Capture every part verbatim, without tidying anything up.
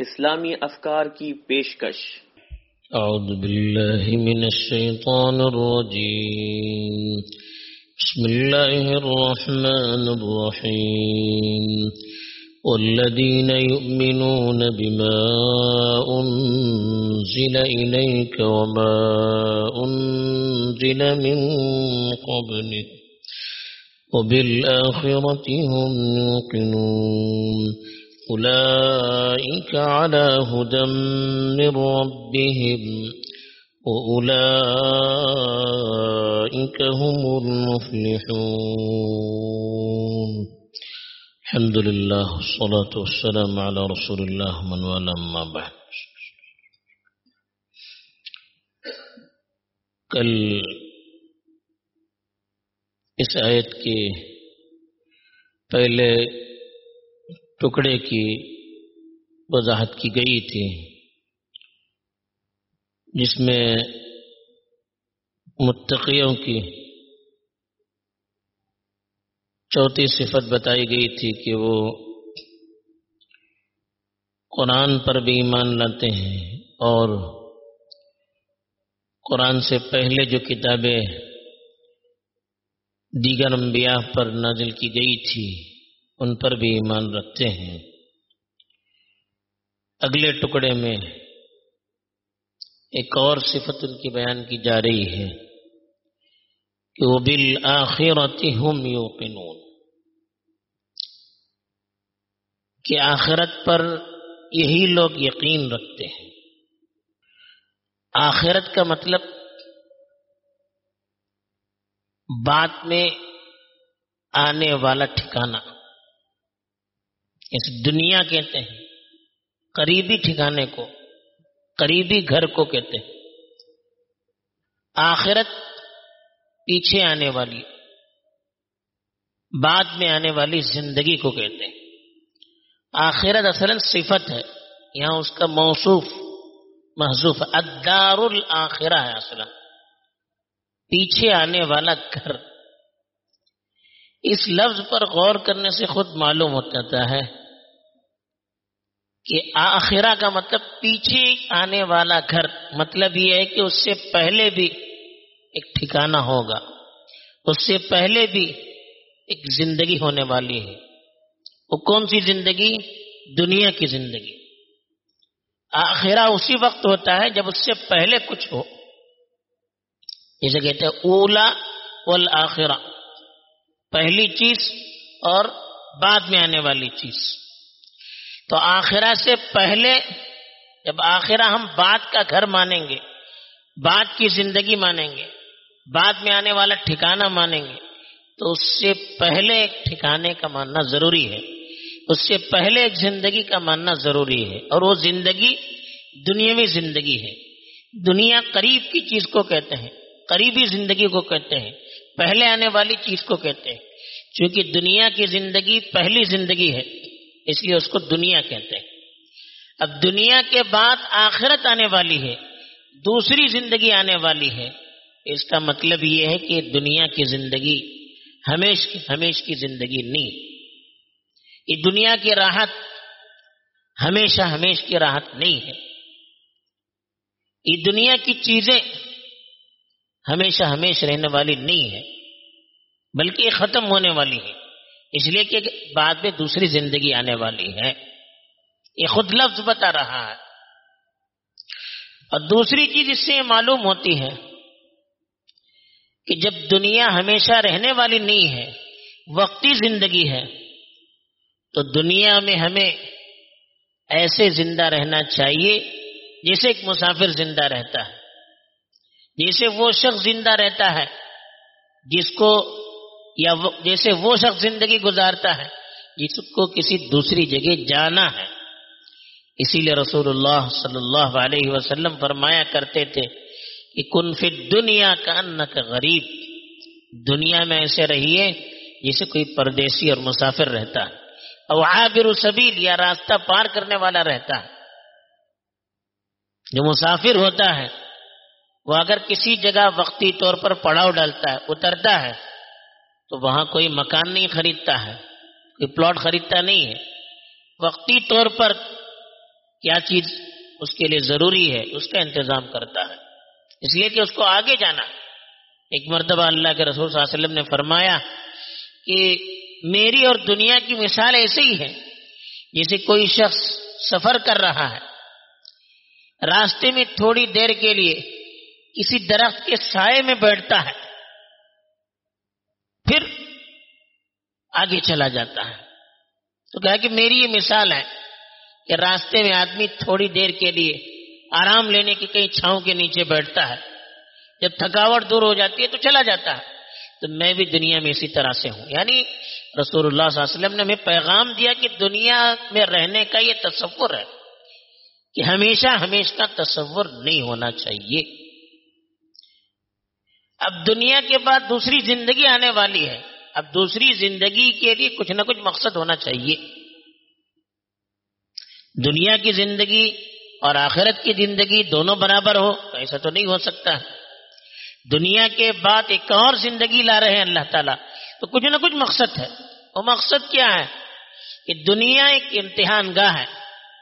اسلامی افکار کی پیشکش۔ اعوذ باللہ من الشیطان الرجیم، بسم اللہ الرحمن الرحیم، والذین یؤمنون بما انزل الیک وما انزل من قبلک وبالآخرة هم يوقنون أولئك على هدى من ربهم وأولئك هم المفلحون۔ الحمد لله والصلاة والسلام على رسول الله من والاه، أما بعد۔ کل اس آیت کے پہلے ٹکڑے کی وضاحت کی گئی تھی، جس میں متقیوں کی چوتھی صفت بتائی گئی تھی کہ وہ قرآن پر بھی ایمان لاتے ہیں اور قرآن سے پہلے جو کتابیں دیگر انبیاء پر نازل کی گئی تھی ان پر بھی ایمان رکھتے ہیں۔ اگلے ٹکڑے میں ایک اور صفت ان کی بیان کی جا رہی ہے کہ وہ بالآخرۃ ہم یوقنون، کہ آخرت پر یہی لوگ یقین رکھتے ہیں۔ آخرت کا مطلب بعد میں آنے والا ٹھکانہ، اس دنیا کہتے ہیں، قریبی ٹھکانے کو، قریبی گھر کو کہتے ہیں۔ آخرت پیچھے آنے والی، بعد میں آنے والی زندگی کو کہتے ہیں۔ آخرت اصلاً صفت ہے، یہاں اس کا موصوف محذوف الدار الآخرہ ہے، اصلاً پیچھے آنے والا گھر۔ اس لفظ پر غور کرنے سے خود معلوم ہو جاتا ہے کہ آخرہ کا مطلب پیچھے آنے والا گھر، مطلب یہ ہے کہ اس سے پہلے بھی ایک ٹھکانہ ہوگا، اس سے پہلے بھی ایک زندگی ہونے والی ہے۔ وہ کون سی زندگی؟ دنیا کی زندگی۔ آخرہ اسی وقت ہوتا ہے جب اس سے پہلے کچھ ہو، جسے کہتے ہیں اولا والآخرہ، پہلی چیز اور بعد میں آنے والی چیز۔ تو آخرہ سے پہلے، جب آخرہ ہم بعد کا گھر مانیں گے، بعد کی زندگی مانیں گے، بعد میں آنے والا ٹھکانہ مانیں گے، تو اس سے پہلے ایک ٹھکانے کا ماننا ضروری ہے، اس سے پہلے ایک زندگی کا ماننا ضروری ہے، اور وہ زندگی دنیاوی زندگی ہے۔ دنیا قریب کی چیز کو کہتے ہیں، قریبی زندگی کو کہتے ہیں، پہلے آنے والی چیز کو کہتے ہیں۔ چونکہ دنیا کی زندگی پہلی زندگی ہے، اس لیے اس کو دنیا کہتے ہیں۔ اب دنیا کے بعد آخرت آنے والی ہے، دوسری زندگی آنے والی ہے۔ اس کا مطلب یہ ہے کہ دنیا کی زندگی ہمیش کی ہمیش کی زندگی نہیں، یہ دنیا کی راحت ہمیشہ ہمیش کی راحت نہیں ہے، یہ دنیا کی چیزیں ہمیشہ ہمیشہ رہنے والی نہیں ہے، بلکہ یہ ختم ہونے والی ہے، اس لیے کہ بعد میں دوسری زندگی آنے والی ہے، یہ خود لفظ بتا رہا ہے۔ اور دوسری چیز اس سے یہ معلوم ہوتی ہے کہ جب دنیا ہمیشہ رہنے والی نہیں ہے، وقتی زندگی ہے، تو دنیا میں ہمیں ایسے زندہ رہنا چاہیے جیسے ایک مسافر زندہ رہتا ہے، جیسے وہ شخص زندہ رہتا ہے جس کو، یا جیسے وہ شخص زندگی گزارتا ہے جس کو کسی دوسری جگہ جانا ہے۔ اسی لیے رسول اللہ صلی اللہ علیہ وسلم فرمایا کرتے تھے کہ کن فی الدنیا کانک غریب، دنیا میں ایسے رہیے جیسے کوئی پردیسی اور مسافر رہتا ہے، او عابر سبیل، یا راستہ پار کرنے والا رہتا ہے۔ جو مسافر ہوتا ہے وہ اگر کسی جگہ وقتی طور پر پڑاؤ ڈالتا ہے، اترتا ہے، تو وہاں کوئی مکان نہیں خریدتا ہے، کوئی پلاٹ خریدتا نہیں ہے، وقتی طور پر کیا چیز اس کے لیے ضروری ہے اس کا انتظام کرتا ہے، اس لیے کہ اس کو آگے جانا ہے۔ ایک مرتبہ اللہ کے رسول صلی اللہ علیہ وسلم نے فرمایا کہ میری اور دنیا کی مثال ایسے ہی ہے جیسے کوئی شخص سفر کر رہا ہے، راستے میں تھوڑی دیر کے لیے کسی درخت کے سائے میں بیٹھتا ہے، پھر آگے چلا جاتا ہے۔ تو کہا کہ میری یہ مثال ہے کہ راستے میں آدمی تھوڑی دیر کے لیے آرام لینے کی کہیں چھاؤں کے نیچے بیٹھتا ہے، جب تھکاوٹ دور ہو جاتی ہے تو چلا جاتا ہے، تو میں بھی دنیا میں اسی طرح سے ہوں۔ یعنی رسول اللہ صلی اللہ علیہ وسلم نے ہمیں پیغام دیا کہ دنیا میں رہنے کا یہ تصور ہے کہ ہمیشہ ہمیشہ کا تصور نہیں ہونا چاہیے۔ اب دنیا کے بعد دوسری زندگی آنے والی ہے، اب دوسری زندگی کے لیے کچھ نہ کچھ مقصد ہونا چاہیے۔ دنیا کی زندگی اور آخرت کی زندگی دونوں برابر ہو ایسا تو نہیں ہو سکتا۔ دنیا کے بعد ایک اور زندگی لا رہے ہیں اللہ تعالیٰ، تو کچھ نہ کچھ مقصد ہے۔ وہ مقصد کیا ہے کہ دنیا ایک امتحان گاہ ہے۔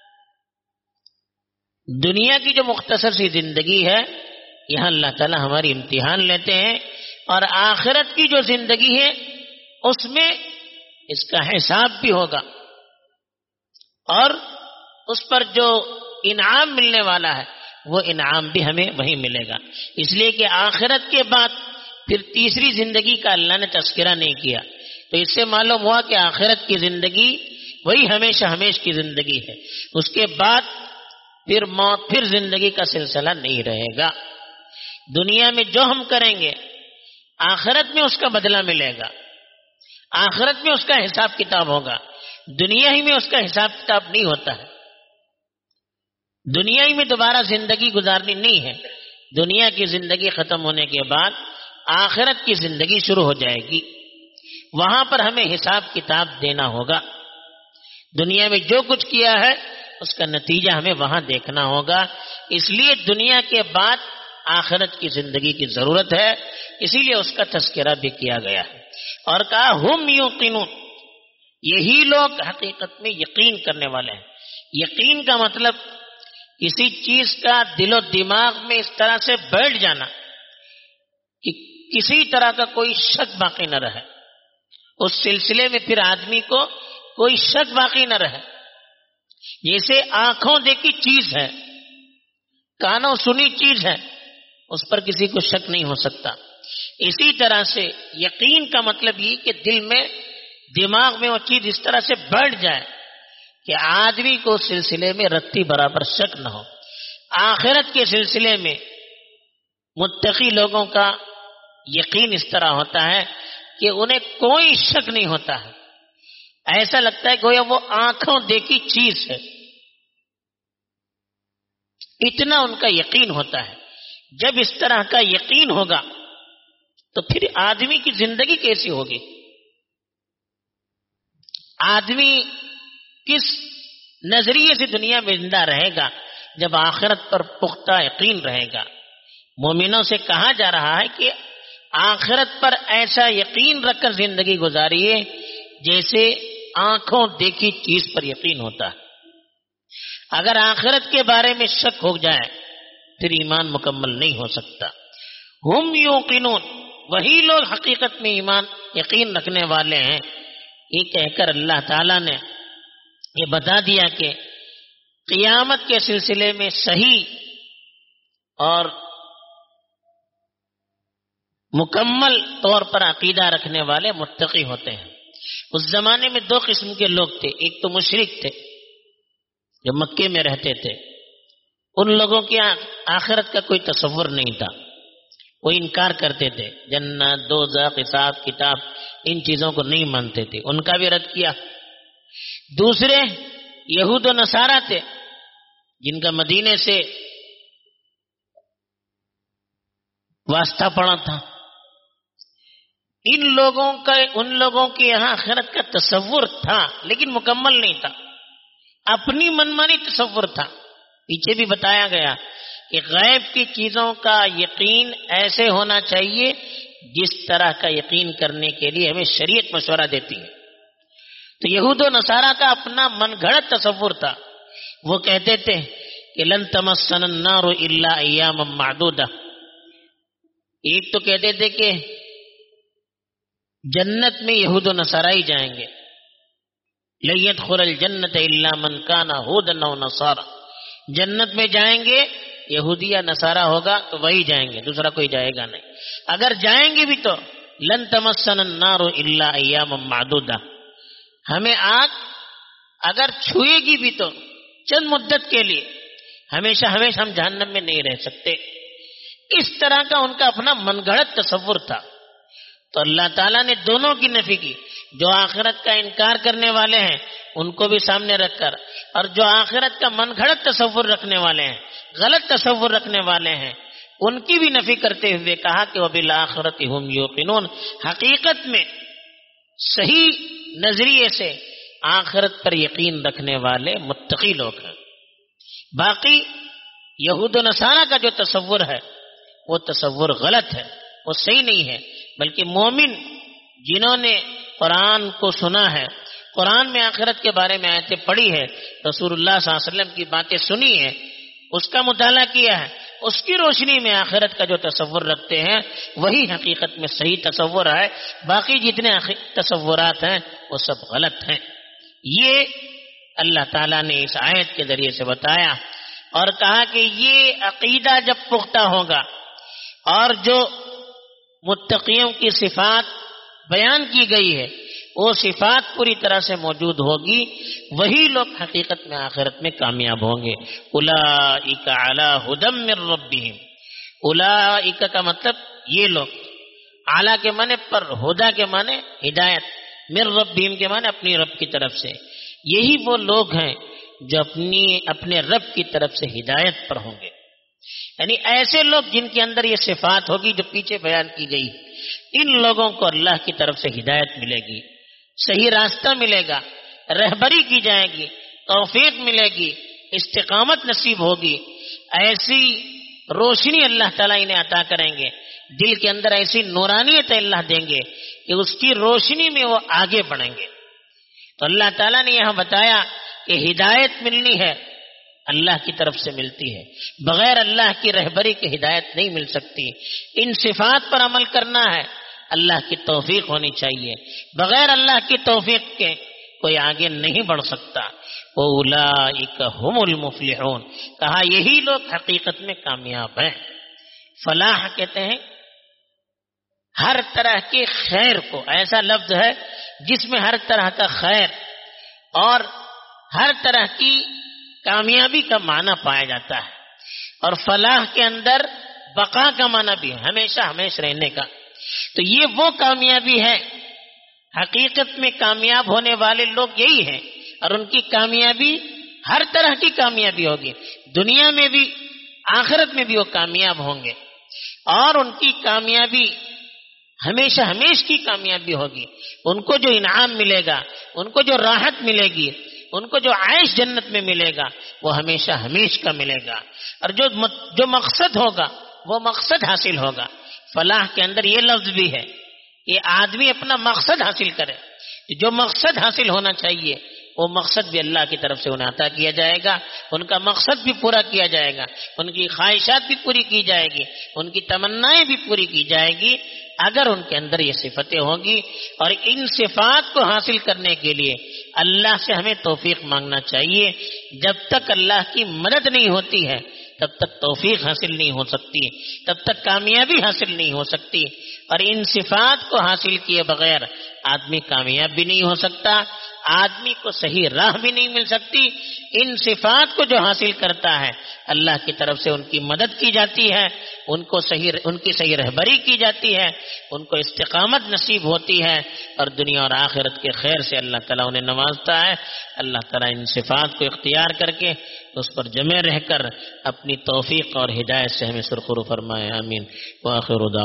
دنیا کی جو مختصر سی زندگی ہے یہاں اللہ تعالیٰ ہماری امتحان لیتے ہیں، اور آخرت کی جو زندگی ہے اس میں اس کا حساب بھی ہوگا اور اس پر جو انعام ملنے والا ہے وہ انعام بھی ہمیں وہی ملے گا۔ اس لیے کہ آخرت کے بعد پھر تیسری زندگی کا اللہ نے تذکرہ نہیں کیا، تو اس سے معلوم ہوا کہ آخرت کی زندگی وہی ہمیشہ ہمیش کی زندگی ہے، اس کے بعد پھر موت، پھر زندگی کا سلسلہ نہیں رہے گا۔ دنیا میں جو ہم کریں گے آخرت میں اس کا بدلہ ملے گا، آخرت میں اس کا حساب کتاب ہوگا، دنیا ہی میں اس کا حساب کتاب نہیں ہوتا ہے۔ دنیا ہی میں دوبارہ زندگی گزارنی نہیں ہے، دنیا کی زندگی ختم ہونے کے بعد آخرت کی زندگی شروع ہو جائے گی، وہاں پر ہمیں حساب کتاب دینا ہوگا۔ دنیا میں جو کچھ کیا ہے اس کا نتیجہ ہمیں وہاں دیکھنا ہوگا، اس لیے دنیا کے بعد آخرت کی زندگی کی ضرورت ہے، اسی لیے اس کا تذکرہ بھی کیا گیا ہے۔ اور کہا ہم یوقنون، یہی لوگ حقیقت میں یقین کرنے والے ہیں۔ یقین کا مطلب کسی چیز کا دل و دماغ میں اس طرح سے بیٹھ جانا کہ کسی طرح کا کوئی شک باقی نہ رہے، اس سلسلے میں پھر آدمی کو کوئی شک باقی نہ رہے۔ جیسے آنکھوں دیکھی چیز ہے، کانوں سنی چیز ہے، اس پر کسی کو شک نہیں ہو سکتا، اسی طرح سے یقین کا مطلب یہ کہ دل میں دماغ میں وہ چیز اس طرح سے بیٹھ جائے کہ آدمی کو اس سلسلے میں رتی برابر شک نہ ہو۔ آخرت کے سلسلے میں متقی لوگوں کا یقین اس طرح ہوتا ہے کہ انہیں کوئی شک نہیں ہوتا ہے، ایسا لگتا ہے گویا وہ آنکھوں دیکھی چیز ہے، اتنا ان کا یقین ہوتا ہے۔ جب اس طرح کا یقین ہوگا تو پھر آدمی کی زندگی کیسی ہوگی؟ آدمی کس نظریے سے دنیا میں زندہ رہے گا جب آخرت پر پختہ یقین رہے گا؟ مومنوں سے کہا جا رہا ہے کہ آخرت پر ایسا یقین رکھ کر زندگی گزاریے جیسے آنکھوں دیکھی چیز پر یقین ہوتا ہے۔ اگر آخرت کے بارے میں شک ہو جائے پھر ایمان مکمل نہیں ہو سکتا۔ ہم یوقنون، وہی لوگ حقیقت میں ایمان یقین رکھنے والے ہیں۔ یہ کہہ کر اللہ تعالیٰ نے یہ بتا دیا کہ قیامت کے سلسلے میں صحیح اور مکمل طور پر عقیدہ رکھنے والے متقی ہوتے ہیں۔ اس زمانے میں دو قسم کے لوگ تھے، ایک تو مشرک تھے جو مکے میں رہتے تھے، ان لوگوں کی آخرت کا کوئی تصور نہیں تھا، وہ انکار کرتے تھے، جنت، دوزخ، حساب کتاب ان چیزوں کو نہیں مانتے تھے، ان کا بھی رد کیا۔ دوسرے یہود و نصارہ تھے جن کا مدینے سے واسطہ پڑا تھا، ان لوگوں کا ان لوگوں کے یہاں آخرت کا تصور تھا لیکن مکمل نہیں تھا، اپنی منمانی تصور تھا۔ پیچھے بھی بتایا گیا کہ غیب کی چیزوں کا یقین ایسے ہونا چاہیے جس طرح کا یقین کرنے کے لیے ہمیں شریعت مشورہ دیتی ہے۔ تو یہود و نصارہ کا اپنا من گھڑت تصور تھا وہ کہتے تھے کہ لن تمسنا النار الا ایاما معدودہ. ایک تو کہتے تھے کہ جنت میں یہود و نصارائی جائیں گے، لن يدخل الجنت الا من کان ہودا او نصارا، جنت میں جائیں گے یہودی یا نصارا ہوگا تو وہی جائیں گے، دوسرا کوئی جائے گا نہیں. اگر جائیں گے بھی تو لن تمسنا النار الا ایاما معدودہ، ہمیں آگ اگر چھوئے گی بھی تو چند مدت کے لیے، ہمیشہ ہمیشہ ہم جہنم میں نہیں رہ سکتے. اس طرح کا ان کا اپنا من گھڑت تصور تھا. تو اللہ تعالیٰ نے دونوں کی نفی کی، جو آخرت کا انکار کرنے والے ہیں ان کو بھی سامنے رکھ کر، اور جو آخرت کا من گھڑت تصور رکھنے والے ہیں، غلط تصور رکھنے والے ہیں، ان کی بھی نفی کرتے ہوئے کہا کہ وبالآخرۃ ھم یوقنون، حقیقت میں صحیح نظریے سے آخرت پر یقین رکھنے والے متقی لوگ ہیں. باقی یہود و نصارہ کا جو تصور ہے وہ تصور غلط ہے، وہ صحیح نہیں ہے. بلکہ مومن جنہوں نے قرآن کو سنا ہے، قرآن میں آخرت کے بارے میں آیتیں پڑھی ہے، رسول اللہ صلی اللہ علیہ وسلم کی باتیں سنی ہے، اس کا مطالعہ کیا ہے، اس کی روشنی میں آخرت کا جو تصور رکھتے ہیں وہی حقیقت میں صحیح تصور ہے. باقی جتنے تصورات ہیں وہ سب غلط ہیں. یہ اللہ تعالیٰ نے اس آیت کے ذریعے سے بتایا اور کہا کہ یہ عقیدہ جب پختہ ہوگا اور جو متقیوں کی صفات بیان کی گئی ہے وہ صفات پوری طرح سے موجود ہوگی، وہی لوگ حقیقت میں آخرت میں کامیاب ہوں گے. اولئک علی ھدی من ربہم، اولئک کا مطلب یہ لوگ، اعلیٰ کے معنی پر، ہدا کے معنی ہدایت، من ربہم کے معنی اپنی رب کی طرف سے. یہی وہ لوگ ہیں جو اپنی اپنے رب کی طرف سے ہدایت پر ہوں گے. یعنی ایسے لوگ جن کے اندر یہ صفات ہوگی جو پیچھے بیان کی گئی، ان لوگوں کو اللہ کی طرف سے ہدایت ملے گی، صحیح راستہ ملے گا، رہبری کی جائے گی، توفیق ملے گی، استقامت نصیب ہوگی. ایسی روشنی اللہ تعالیٰ انہیں عطا کریں گے، دل کے اندر ایسی نورانیت اللہ دیں گے کہ اس کی روشنی میں وہ آگے بڑھیں گے. تو اللہ تعالیٰ نے یہاں بتایا کہ ہدایت ملنی ہے اللہ کی طرف سے ملتی ہے، بغیر اللہ کی رہبری کے ہدایت نہیں مل سکتی. ان صفات پر عمل کرنا ہے، اللہ کی توفیق ہونی چاہیے، بغیر اللہ کی توفیق کے کوئی آگے نہیں بڑھ سکتا. اولئک ھم المفلحون، کہا یہی لوگ حقیقت میں کامیاب ہیں. فلاح کہتے ہیں ہر طرح کے خیر کو، ایسا لفظ ہے جس میں ہر طرح کا خیر اور ہر طرح کی کامیابی کا معنی پایا جاتا ہے. اور فلاح کے اندر بقا کا معنی بھی ہے، ہمیشہ ہمیشہ رہنے کا. تو یہ وہ کامیابی ہے، حقیقت میں کامیاب ہونے والے لوگ یہی ہیں، اور ان کی کامیابی ہر طرح کی کامیابی ہوگی، دنیا میں بھی آخرت میں بھی وہ کامیاب ہوں گے. اور ان کی کامیابی ہمیشہ ہمیشہ کی کامیابی ہوگی. ان کو جو انعام ملے گا، ان کو جو راحت ملے گی، ان کو جو عیش جنت میں ملے گا وہ ہمیشہ ہمیشہ کا ملے گا. اور جو جو مقصد ہوگا وہ مقصد حاصل ہوگا. فلاح کے اندر یہ لفظ بھی ہے کہ آدمی اپنا مقصد حاصل کرے، جو مقصد حاصل ہونا چاہیے وہ مقصد بھی اللہ کی طرف سے انہیں عطا کیا جائے گا، ان کا مقصد بھی پورا کیا جائے گا، ان کی خواہشات بھی پوری کی جائے گی، ان کی تمنائیں بھی پوری کی جائے گی اگر ان کے اندر یہ صفتیں ہوں گی. اور ان صفات کو حاصل کرنے کے لیے اللہ سے ہمیں توفیق مانگنا چاہیے. جب تک اللہ کی مدد نہیں ہوتی ہے تب تک توفیق حاصل نہیں ہو سکتی، تب تک کامیابی حاصل نہیں ہو سکتی. اور ان صفات کو حاصل کیے بغیر آدمی کامیاب بھی نہیں ہو سکتا، آدمی کو صحیح راہ بھی نہیں مل سکتی. ان صفات کو جو حاصل کرتا ہے اللہ کی طرف سے ان کی مدد کی جاتی ہے، ان کو صحیح ان کی صحیح رہبری کی جاتی ہے، ان کو استقامت نصیب ہوتی ہے، اور دنیا اور آخرت کے خیر سے اللہ تعالیٰ انہیں نوازتا ہے. اللہ تعالیٰ ان صفات کو اختیار کر کے اس پر جمع رہ کر اپنی توفیق اور ہدایت سے ہمیں سرخرو فرمائے. آمین. وآخر دعوانا